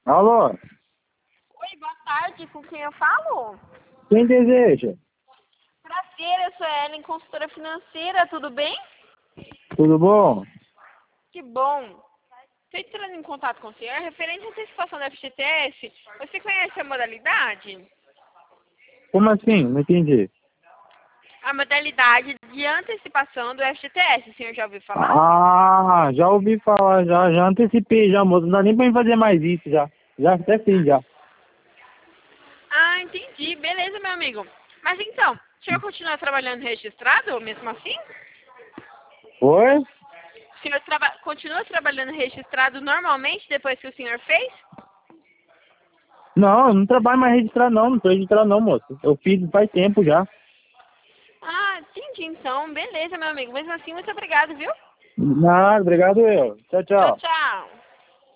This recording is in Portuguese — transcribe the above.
Alô? Oi, boa tarde. Com quem eu falo? Quem deseja? Prazer, eu sou a Ellen, consultora financeira. Tudo bem? Tudo bom? Que bom. Estou entrando em contato com o senhor referente à antecipação da FGTS. Você conhece a modalidade? Como assim? Não entendi. A modalidade de antecipação do FGTS. O senhor já ouviu falar? Ah, já ouvi falar, já antecipei já, moço. Não dá nem pra mim fazer mais isso já. Já até fiz já. Ah, entendi. Beleza, meu amigo. Mas então, o senhor continua trabalhando registrado, mesmo assim? Oi? O senhor continua trabalhando registrado normalmente depois que o senhor fez? Não, eu não trabalho mais registrado não, não tô registrado não, moço. Eu fiz faz tempo já. Ah, entendi então. Beleza, meu amigo. Mesmo assim, muito obrigado, viu? Nada, obrigado eu. Tchau, Tchau, tchau. tchau.